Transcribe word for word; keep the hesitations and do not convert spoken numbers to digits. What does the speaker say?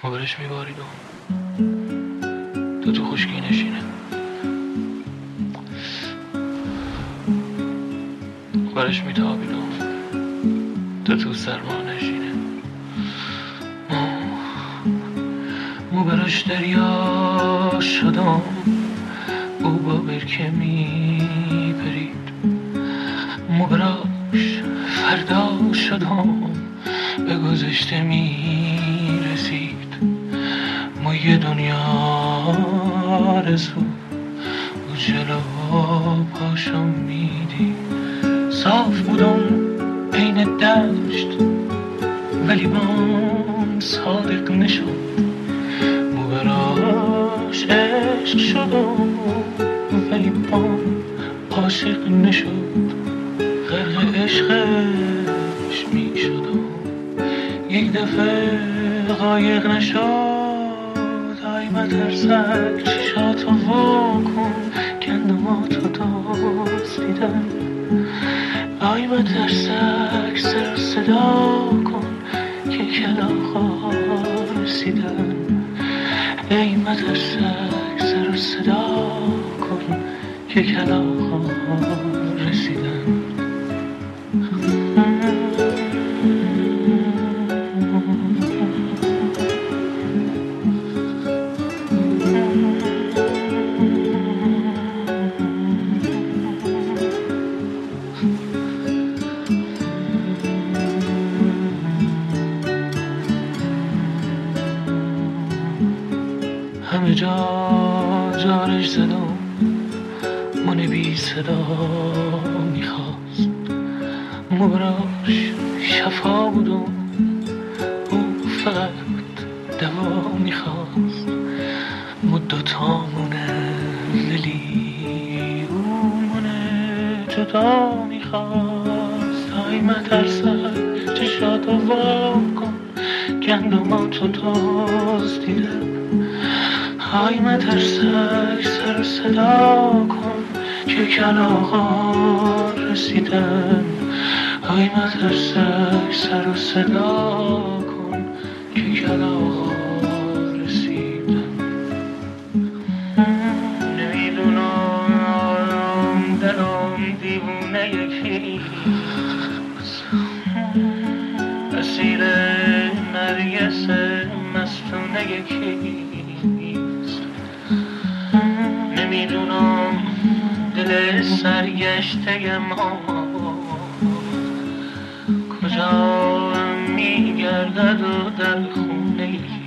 ما برش میباریدم تو تو خشکی نشینه، برش میتابیدم تو تو سرما نشینه. ما مو برش دریا شدم، او با برکه میپرید. مو براش فردا شدم، به گذشته میرسید. ما یه دنیا رسو و جلو پاشم میدید. صاف بودم بین دشت ولی بام صادق نشد. مو براش عشق شدم ولی بام عاشق نشد. غرق عشقش می شدم، یک دفعه غایق نشد. آی مترسک چشاتو واکن، گندماتو دزدیدن. آی مترسک سر و صدا کن که کلاغا رسیدن. ای مترسک سر و صدا کن که کلاغا رسیدن. همه جا جارش زدم، من بی صدا میخواست. مو براش شفا بودم، او فقط دوا میخواست. مو دوتامونه ولی او منه جدا میخواست. آی مترسک چشاتو وا کن، گندماتو دزدیدن. آی مترسک سر و صدا کن که کلاغا رسیدن. آی مترسک سر و صدا کن که کلاغا رسیدن. نمیدونم دلم دیوونه یکیست، اسیر نرگس مستونه یکیست. نمیدونم دل سرگشته ما کجا میگردد و در خونه